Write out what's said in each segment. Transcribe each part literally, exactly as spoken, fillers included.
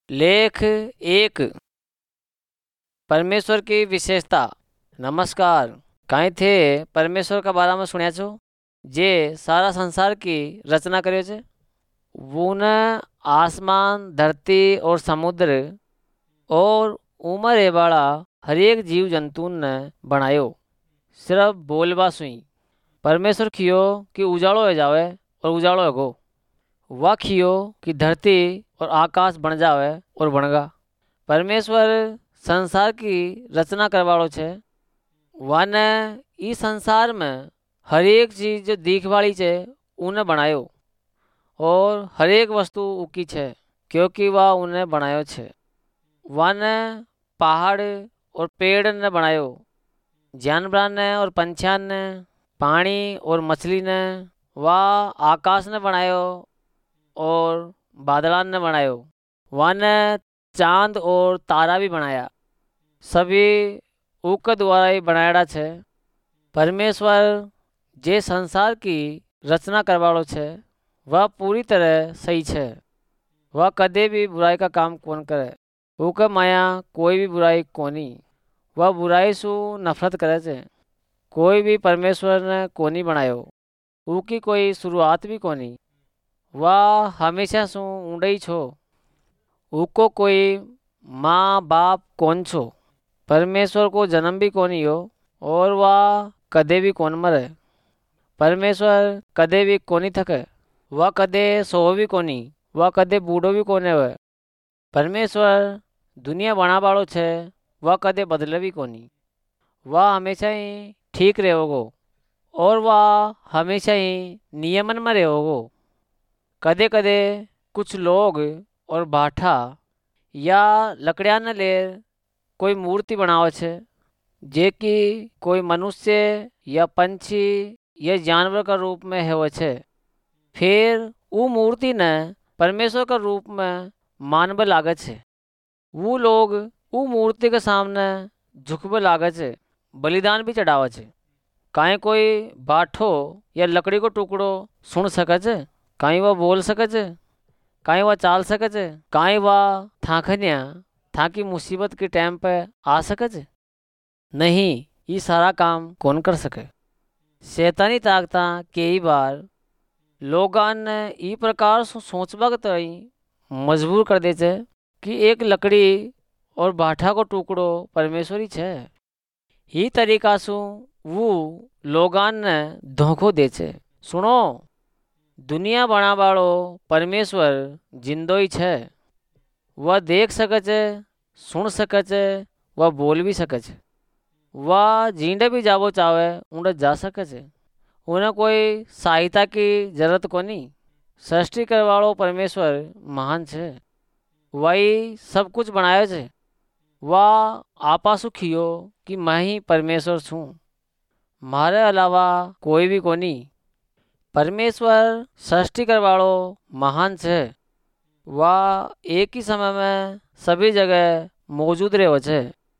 लेख एक। परमेश्वर की विशेषता। नमस्कार। काई थे परमेश्वर का बारे में सुनिया छो जे सारा संसार की रचना કર્યો છે। वूने आसमान, धरती और समुद्र और उमरे वाला हरेक जीव जंतु ने बनायो सिर्फ बोलबा सुई। परमेश्वर खियो कि उजाड़ो हो जावे और उजाड़ो होगो। वह खियो कि धरती और आकाश बन जावे और बनगा। परमेश्वर संसार की रचना करवाड़ो छे। वाने ई संसार में हर एक चीज जो दिख वाली छे उन्हें बनायो और हर एक वस्तु उकी छे क्योंकि वह उन्हें बनायो छे। वाने पहाड़ और पेड़ ने बनायो, जानवर ने और पंछियां ने, पानी और मछली ने, वाह आकाश ने बनायो और बादलान ने बनायो। वाने चांद और तारा भी बनाया। सभी ऊक द्वारा ही बनाया छे। परमेश्वर जे संसार की रचना करवाड़ो छे वह पूरी तरह सही छे। वह कदे भी बुराई का काम कौन करे। ऊके माया कोई भी बुराई कोनी। वह बुराई सु नफरत करे छे। कोई भी परमेश्वर ने कोनी बनायो। ऊकी कोई शुरुआत भी कोनी। वह हमेशा सु ऊंडई छो। ऊको कोई माँ बाप कौन छो। परमेश्वर को जन्म भी कोनी हो और वह कदे भी कौन मरे। परमेश्वर कदे भी कोनी थके। वह कदे सो भी कोनी। वह कदे बूढ़ो भी कोने हुए। परमेश्वर दुनिया बना बाड़ो छे वह कदे बदले भी कोनी। वह हमेशा ही ठीक रहेगो और वह हमेशा ही नियमन में रहेगो। कदे कदे कुछ लोग और बाठा या लकड़िया ने ले कोई मूर्ति बनावे छे जे कि कोई मनुष्य या पंछी या जानवर का रूप में है छे। फिर वो मूर्ति ने परमेश्वर का रूप में मानवे लागे छे। वो लोग वो मूर्ति के सामने झुकवे लागे छे, बलिदान भी चढ़ावे छे। काई कोई बाठो या लकड़ी को टुकड़ो सुन सके छे, काई वह बोल सके छे, काई वह चाल सके छे, काई वह थाकन्या थाकी मुसीबत के टाइम पे आ सके छे। नहीं, ये सारा काम कौन कर सके। शैतानी ताकता कई बार लोगान ने ई प्रकार सो सोचबा के तई मजबूर कर दे छे कि एक लकड़ी और बाठा को टुकड़ो परमेश्वरी छे। ही तरीका सु वो लोगान ने धोखो दे छे। सुनो, दुनिया बना वालो परमेश्वर जिंदो ही छे। वह देख सके छे, सुन सके छे, वह बोल भी सके छे। वह जींडे भी जावो चाहे उन्हें जा सके छे। उन्हें कोई सहायता की जरूरत कोनी। सृष्टि करवाड़ो परमेश्वर महान छे। वही सब कुछ बनायो छे। वह आपा सुखियो कि मैं ही परमेश्वर छूं, मारे अलावा कोई भी कोनी। परमेश्वर सृष्टि करवाड़ो महान छे। वह एक ही समय में सभी जगह मौजूद रहो छे।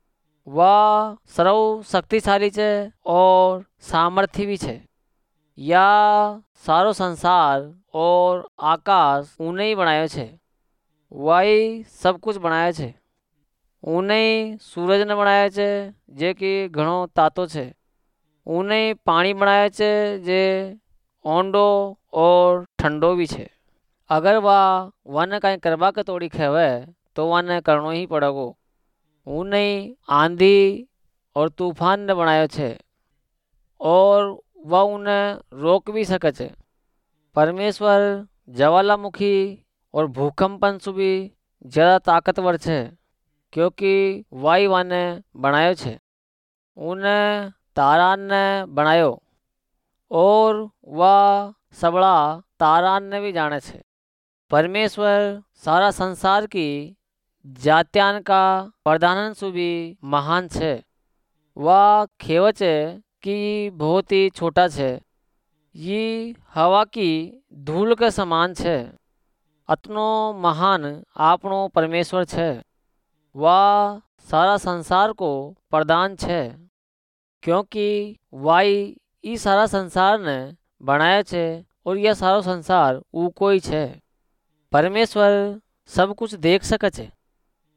वह सर्व शक्तिशाली छे और सामर्थ्य भी छे। या सारो संसार और आकाश उन्हें ही बनायो छे। वही सब कुछ बनायो छे। उन्हें सूरज ने बनाया छे जे कि घणो तातो छे। उन्हें पानी बनाया छे जे ओंडो और ठंडो भी छे। अगर वह वन कहीं करवा के तोड़ी खेवे तो वन करनो ही पड़ेगो। उन्हें आंधी और तूफान ने बनायो छे और वह उन्हें रोक भी सके छे। परमेश्वर ज्वालामुखी और भूकंपन से भी ज़्यादा ताकतवर छे क्योंकि वाई वाने बनायो छे। उन्हें तारान ने बनायो और वह सबड़ा तारान ने भी जाने छे। परमेश्वर सारा संसार की जात्यान का प्रधानन से भी महान छे। वह खेव छे कि बहुत ही छोटा छे। ये हवा की धूल के समान छे। अतनो महान आपनो परमेश्वर छे। वह सारा संसार को प्रदान छे क्योंकि वाई ई सारा संसार ने बनाया छे और यह सारो संसार ऊ कोई छे। परमेश्वर सब कुछ देख सके छे।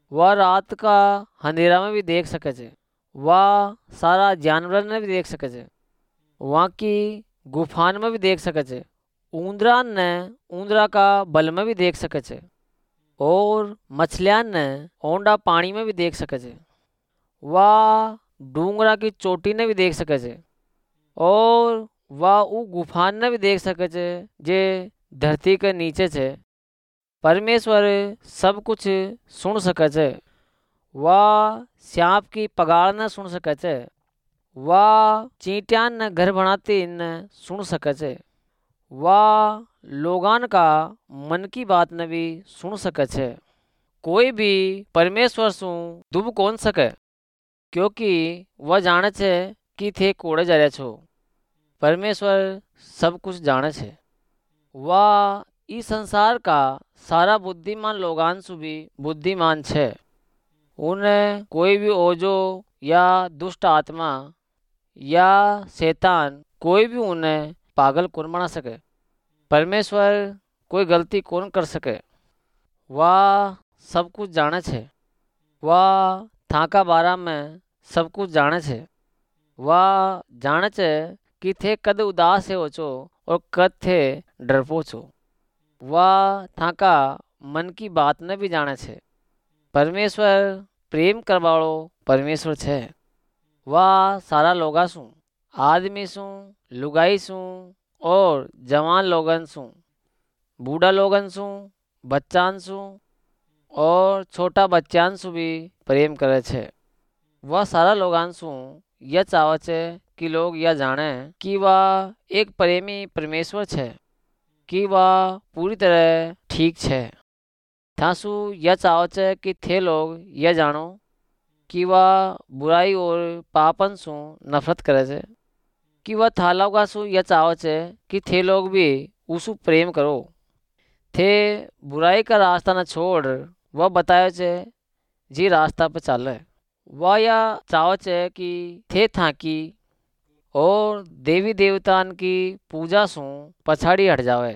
वह रात का अंधेरा में भी देख सके छे, वह सारा जानवर ने भी देख सके छे, वहाँ की गुफान में भी देख सके छे, ऊंदरा ने ऊंदरा का बल में भी देख सके छे, और मछलियान ने ओंडा पानी में भी देख सके छे, वह डूंगरा की चोटी ने भी देख सके छे, और वह ऊ गुफान ने भी देख सके छे जे धरती के नीचे छे। परमेश्वर सब कुछ सुन सके छे, वह सांप की पगाड़ न सुन सके छे, वह चींटियान न घर बनाती न सुन सके छे, वह लोगान का मन की बात न भी सुन सके छे। कोई भी परमेश्वर सु दुब कौन सके, क्योंकि वह जाने छे कि थे कोड़े जा रहे छो। परमेश्वर सब कुछ जाने छे, वह इस संसार का सारा बुद्धिमान लोगान सु भी बुद्धिमान छे। उन्हें कोई भी ओजो या दुष्ट आत्मा या शैतान कोई भी उन्हें पागल कौन बना सके। परमेश्वर कोई गलती कौन कर सके, वह सब कुछ जाने छे, वह थाका बारा में सब कुछ जाने छे, वह जाने छे कि थे कद उदास हो छो और कद थे डरपो छो, वह थाका मन की बात ने भी जाने छे। परमेश्वर प्रेम करवाड़ो परमेश्वर छे, वह सारा लोगा सु आदमी सु लुगाई सु और जवान लोगन सु बूढ़ा लोगन सु बच्चान सु और छोटा बच्चान सु भी प्रेम करे छे। वह सारा लोगान सु यह चाहे छे कि लोग यह जाने कि वह एक प्रेमी परमेश्वर छे, कि वह पूरी तरह ठीक छे। थासु यह चाहे छे कि थे लोग यह जानो कि वह बुराई और पापन सु नफरत करे छे, कि वह थाला का सु यह चाहे छे कि थे लोग भी उसु प्रेम करो। थे बुराई का रास्ता न छोड़ वह बतायो छे जी रास्ता पे चाले। वह यह चाहे छे कि थे थाकी और देवी देवतान की पूजा सु पछाड़ी हट जावे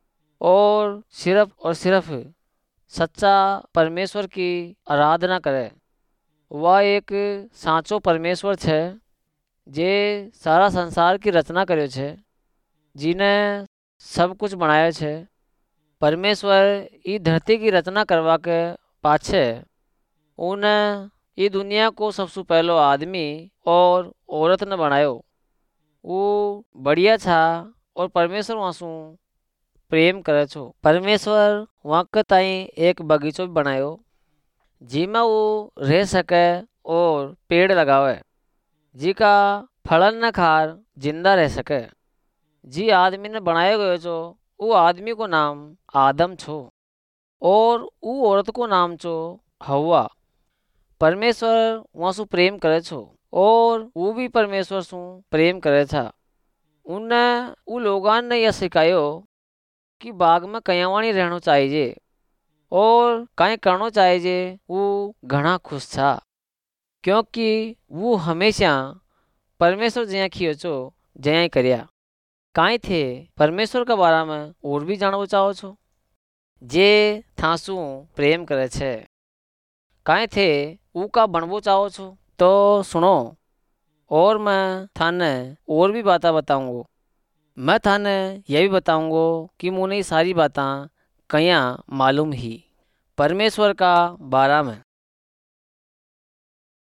और सिर्फ और सिर्फ सच्चा परमेश्वर की आराधना करे। वह एक साचो परमेश्वर छे जे सारा संसार की रचना कर्यो छे, जिने सब कुछ बनायो छे। परमेश्वर ई धरती की रचना करवा के पाछे उन्हें ये दुनिया को सबसे पहलो आदमी और औरत ने बनायो। वो बढ़िया छा और परमेश्वर वासु प्रेम करे छो। परमेश्वर वहाँ के ताई एक बगीचो भी बनायो जिमा वो रह सके और पेड़ लगावे, जी का फलन न खार जिंदा रह सके। जी आदमी ने बनायो गयो छो वो आदमी को नाम आदम छो और वो औरत को नाम छो हवा। परमेश्वर वहाँ सु प्रेम करे छो और वो भी परमेश्वर सु प्रेम करे था। उन्हें वो लोगान ने यह सिखायो कि बाग में कयावाणी रहना चाहिए और कहीं करना चाहिए। वो घना खुश था क्योंकि वो हमेशा परमेश्वर जया खियो छो जया ही करया। काई थे परमेश्वर के बारे में और भी जानवो चाहो छो जे थासु प्रेम करे छे। काई थे ऊ का बनवो चाहो छो तो सुनो और मैं थाने और भी बातें बताऊंगो। मैं थाने यह भी बताऊंगो कि मुझे सारी बातें कया मालूम ही परमेश्वर का बारे में।